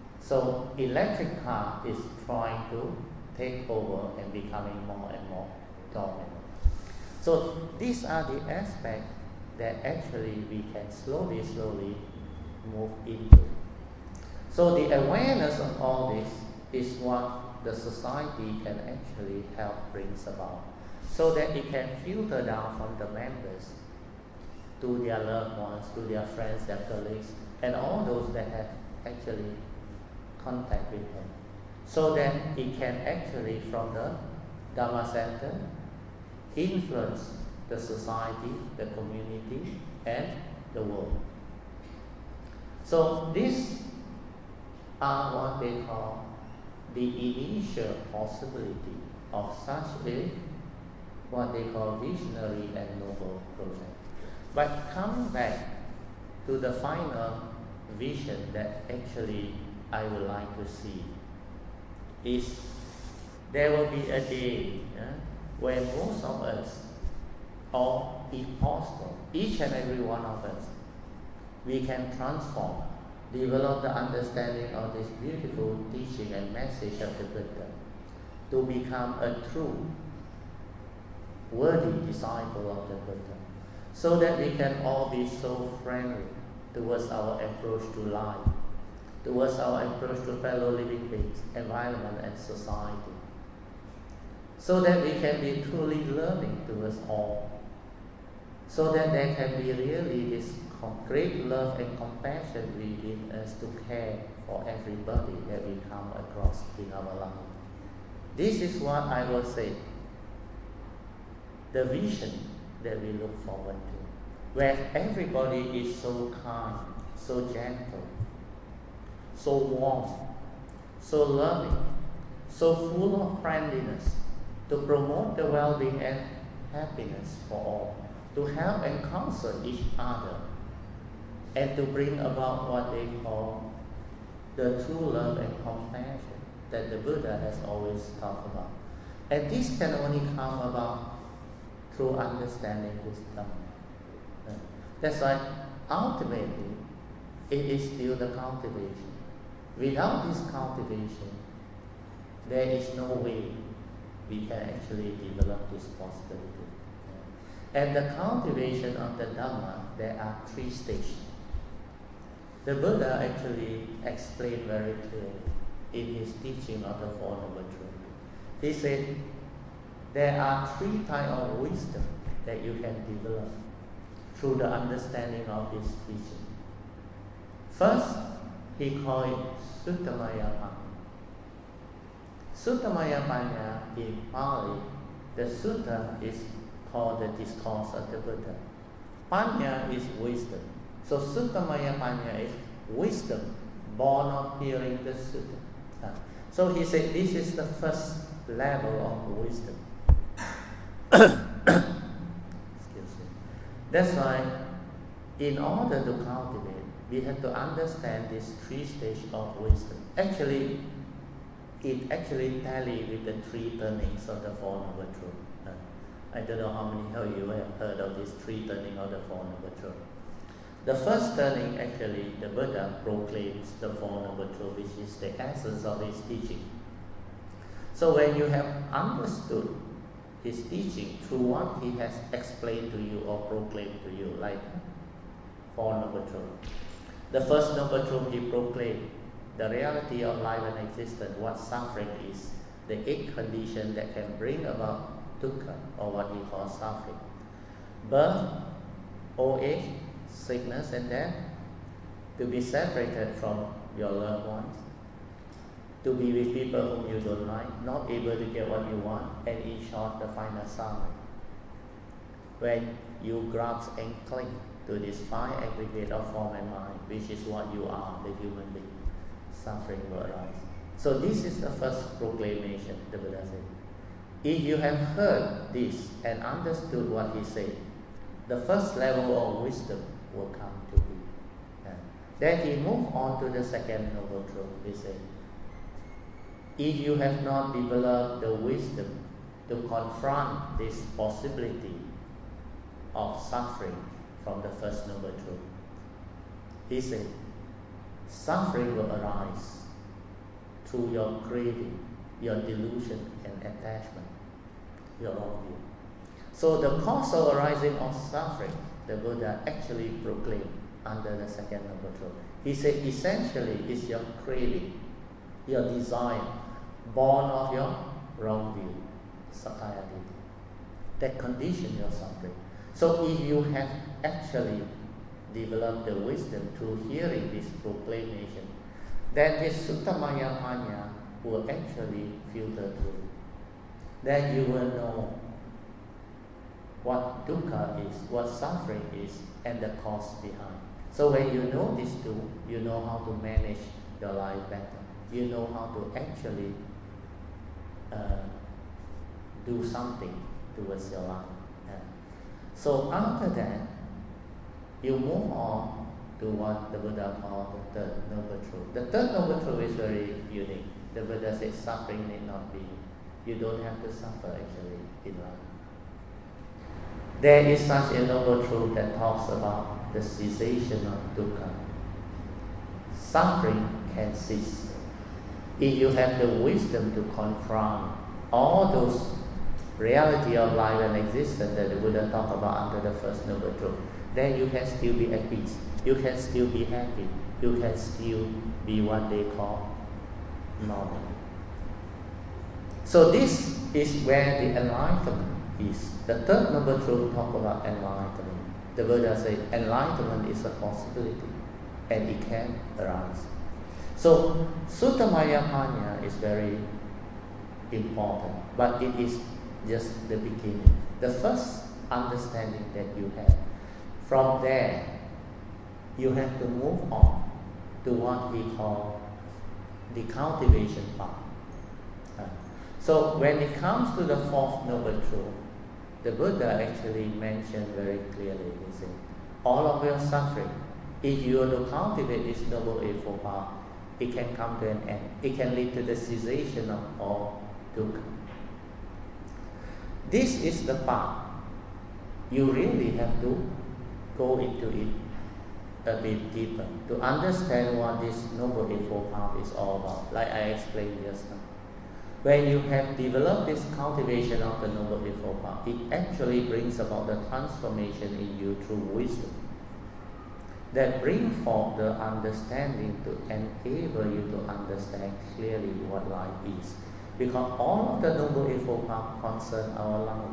So electric car is trying to take over and becoming more and more dominant. So these are the aspects that actually we can slowly, slowly move into. So the awareness of all this is what the society can actually help brings about, so that it can filter down from the members to their loved ones, to their friends, their colleagues, and all those that have actually contact with them, so that it can actually, from the Dharma Center, influence the society, the community, and the world. So these are what they call the initial possibility of such a what they call visionary and noble project. But coming back to the final vision that actually I would like to see is there will be a day yeah, when most of us, or if possible, each and every one of us, we can transform, develop the understanding of this beautiful teaching and message of the Buddha to become a true, worthy disciple of the Buddha, so that we can all be so friendly towards our approach to life, towards our approach to fellow living beings, environment and society, so that we can be truly loving towards all, so that there can be really this great love and compassion within us to care for everybody that we come across in our life. This is what I will say, the vision that we look forward to, where everybody is so kind, so gentle, so warm, so loving, so full of friendliness, to promote the well-being and happiness for all, to help and counsel each other, and to bring about what they call the true love and compassion that the Buddha has always talked about. And this can only come about through understanding this Dhamma. That's why ultimately it is still the cultivation. Without this cultivation, there is no way we can actually develop this possibility. And the cultivation of the Dhamma, there are three stages. The Buddha actually explained very clearly in his teaching of the Four Noble Truths. He said, there are three types of wisdom that you can develop through the understanding of this teaching. First, he called it Suttamaya Panya. Suttamaya Panya in Pali, the Sutta is called the discourse of the Buddha. Panya is wisdom. So Suttamaya Panya is wisdom born of hearing the Sutta. So he said this is the first level of wisdom. Excuse me. That's why in order to cultivate, we have to understand this three stages of wisdom. Actually, it actually tallies with the three turnings of the Four Noble Truths. Uh, I don't know how many of you have heard of these three turnings of the Four Noble Truths. The first turning, actually, the Buddha proclaims the Four Noble Truths, which is the essence of his teaching. So when you have understood his teaching through what he has explained to you or proclaimed to you, like Four Noble Truths. The first Noble Truth he proclaimed, the reality of life and existence, what suffering is, the eight conditions that can bring about dukkha, or what he calls suffering. Birth, old age, sickness and death, to be separated from your loved ones, to be with people whom you don't like, not able to get what you want, and in short, the final summary. When you grasp and cling to this five aggregate of form and mind, which is what you are, the human being, suffering will arise. So this is the first proclamation, the Buddha said. If you have heard this and understood what he said, the first level of wisdom will come to be. Yeah. Then he moved on to the second Noble Truth. He said, if you have not developed the wisdom to confront this possibility of suffering from the first Noble Truth, he said, suffering will arise through your craving, your delusion and attachment, your own view. So the cause of arising of suffering, the Buddha actually proclaimed under the second Noble Truth. He said essentially it's your craving, your desire, born of your wrong view, Sakkaya Ditthi, that condition your suffering. So if you have actually developed the wisdom through hearing this proclamation, then this Suttamaya Panya will actually filter through. Then you will know what dukkha is, what suffering is, and the cause behind. So when you know these two, you know how to manage your life better. You know how to actually uh, do something towards your life. Yeah. So after that, you move on to what the Buddha called the third noble truth. The third noble truth is very unique. The Buddha says suffering need not be. You don't have to suffer actually in life. There is such a noble truth that talks about the cessation of dukkha. Suffering can cease if you have the wisdom to confront all those reality of life and existence that the Buddha talked about under the first noble truth. Then you can still be at peace. You can still be happy. You can still be what they call normal. So this is where the enlightenment is. The third noble truth talk about enlightenment. The Buddha said enlightenment is a possibility and it can arise. So Sutta Mayapanya is very important, but it is just the beginning, the first understanding that you have. From there, you have to move on to what we call the cultivation part. So when it comes to the fourth noble truth, the Buddha actually mentioned very clearly, he said, all of your suffering, if you are to cultivate this noble eightfold path, it can come to an end. It can lead to the cessation of all dukkha. This is the path. You really have to go into it a bit deeper to understand what this noble eightfold path is all about, like I explained just now. When you have developed this cultivation of the noble eightfold path, it actually brings about the transformation in you through wisdom that bring forth the understanding to enable you to understand clearly what life is. Because all of the noble eightfold path concern our life.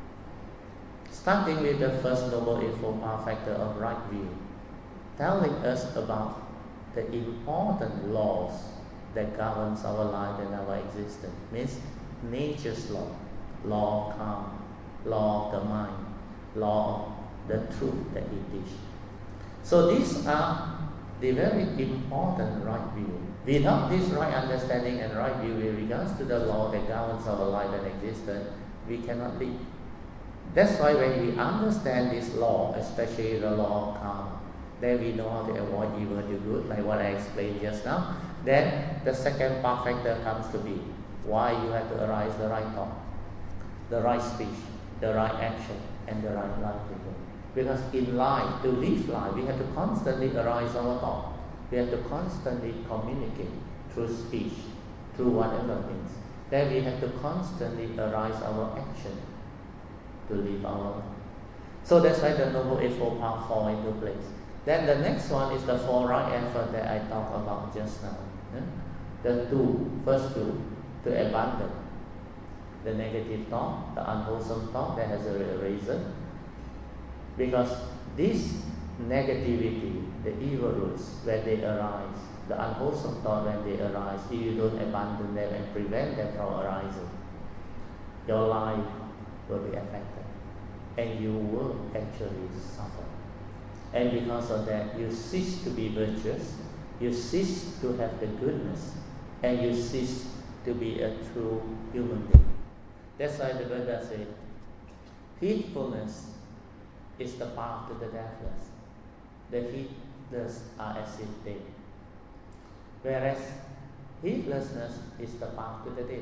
Starting with the first noble eightfold path factor of right view, telling us about the important laws that governs our life and our existence. Means nature's law, law of karma, law of the mind, law of the truth that it teaches. So these are the very important right view. Without this right understanding and right view with regards to the law that governs our life and existence, we cannot live. That's why when we understand this law, especially the law of karma, then we know how to avoid evil and do good, like what I explained just now. Then the second part factor comes to be why you have to arise the right thought, the right speech, the right action, and the right livelihood. Because in life, to live life, we have to constantly arise our thought. We have to constantly communicate through speech, through whatever means. Then we have to constantly arise our action to live our life. So that's why the Noble Eightfold Path fall into place. Then the next one is the four right effort that I talked about just now. Yeah? The two, first two, to abandon the negative thought, the unwholesome thought that has a reason. Because this negativity, the evil roots, when they arise, the unwholesome thought when they arise, if you don't abandon them and prevent them from arising, your life will be affected and you will actually suffer. And because of that, you cease to be virtuous, you cease to have the goodness, and you cease to be a true human being. That's why the Buddha said, heedfulness is the path to the deathless. The heedless are as if dead. Whereas heedlessness is the path to the dead.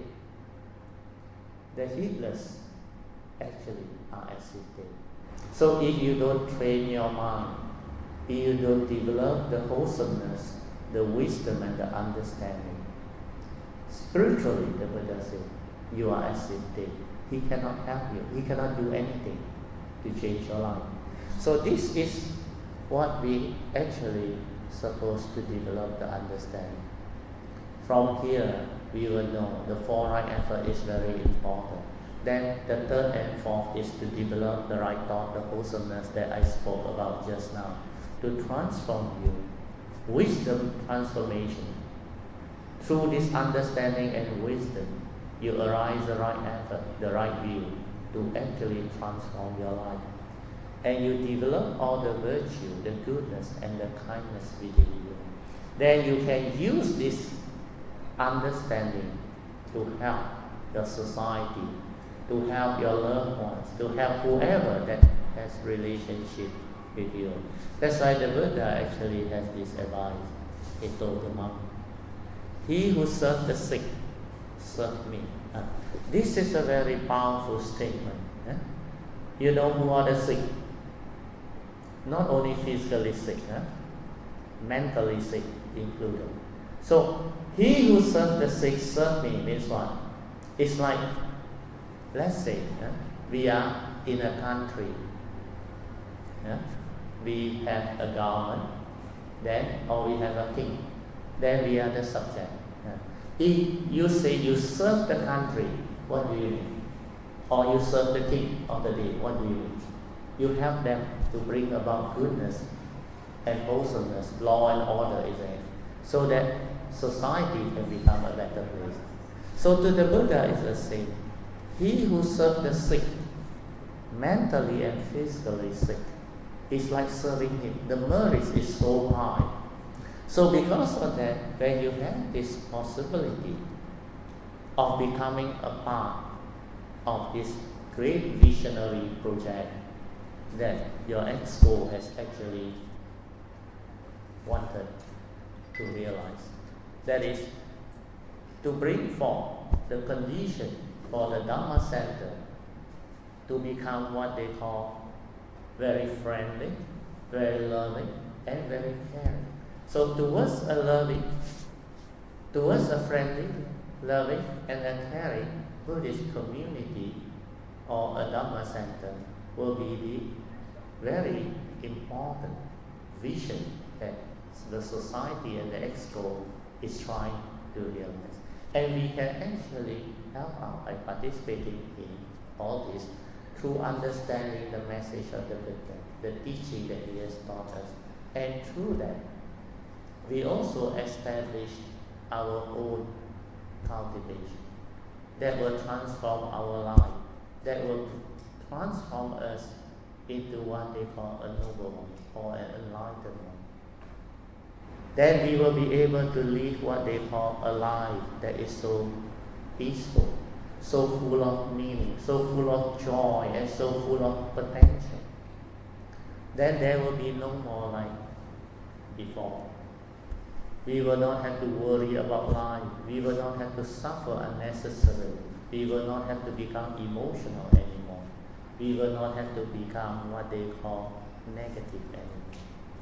The heedless actually are as if dead. So if you don't train your mind, if you don't develop the wholesomeness, the wisdom and the understanding, spiritually, the Buddha said, you are as if dead. He cannot help you. He cannot do anything to change your life. So this is what we actually supposed to develop the understanding. From here, we will know the four right effort is very important. Then the third and fourth is to develop the right thought, the wholesomeness that I spoke about just now, to transform you. Wisdom transformation. Through this understanding and wisdom, you arise the right effort, the right view, to actually transform your life. And you develop all the virtue, the goodness and the kindness within you. Then you can use this understanding to help your society, to help your loved ones, to help whoever that has relationship with you. That's why the Buddha actually has this advice. He told the monk, he who serves the sick, serve me. Uh, this is a very powerful statement. Eh? You know who are the sick? Not only physically sick, eh? mentally sick included. So, he who serves the sick, serve me means what? It's like, let's say, eh? we are in a country. Eh? We have a government, then, or we have a king. Then we are the subject. If you say you serve the country, what do you mean? Or you serve the king of the day, what do you mean? You help them to bring about goodness and wholesomeness, law and order, is it? So that society can become a better place. So to the Buddha is the same. He who serves the sick, mentally and physically sick, is like serving him. The merit is so high. So because of that, when you have this possibility of becoming a part of this great visionary project that your exco has actually wanted to realize, that is to bring forth the condition for the Dhamma Center to become what they call very friendly, very loving, and very caring. So towards a loving, towards a friendly, loving, and a caring Buddhist community or a Dhamma Center will be the very important vision that the society and the exco is trying to realize. And we can actually help out by participating in all this through understanding the message of the Buddha, the teaching that he has taught us. And through that, we also establish our own cultivation that will transform our life, that will transform us into what they call a noble one or an enlightened one. Then we will be able to live what they call a life that is so peaceful, so full of meaning, so full of joy, and so full of potential. Then there will be no more like before. We will not have to worry about life. We will not have to suffer unnecessarily. We will not have to become emotional anymore. We will not have to become what they call negative anymore.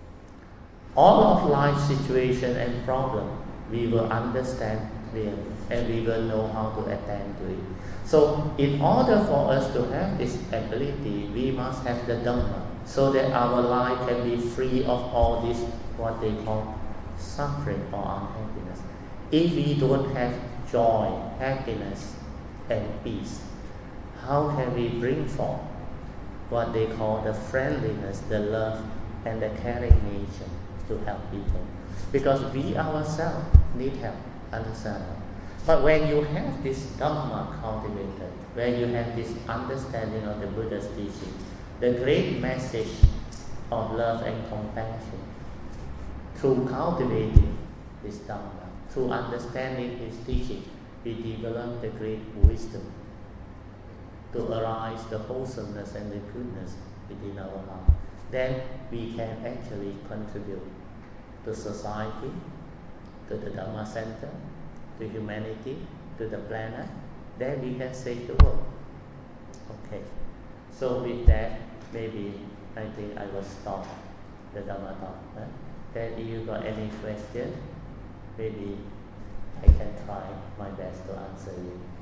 All of life's situation and problem, we will understand clearly, and we will know how to attend to it. So, in order for us to have this ability, we must have the Dhamma, so that our life can be free of all this, what they call suffering or unhappiness. If we don't have joy, happiness, and peace, how can we bring forth what they call the friendliness, the love, and the caring nature to help people? Because we ourselves need help, understand? But when you have this Dhamma cultivated, when you have this understanding of the Buddha's teaching, the great message of love and compassion, through cultivating this Dhamma, through understanding his teaching, we develop the great wisdom to arise the wholesomeness and the goodness within our heart. Then we can actually contribute to society, to the Dhamma Center, to humanity, to the planet. Then we can save the world. Okay. So with that, maybe I think I will stop the Dhamma talk. Right? Then if you got any question, maybe I can try my best to answer you.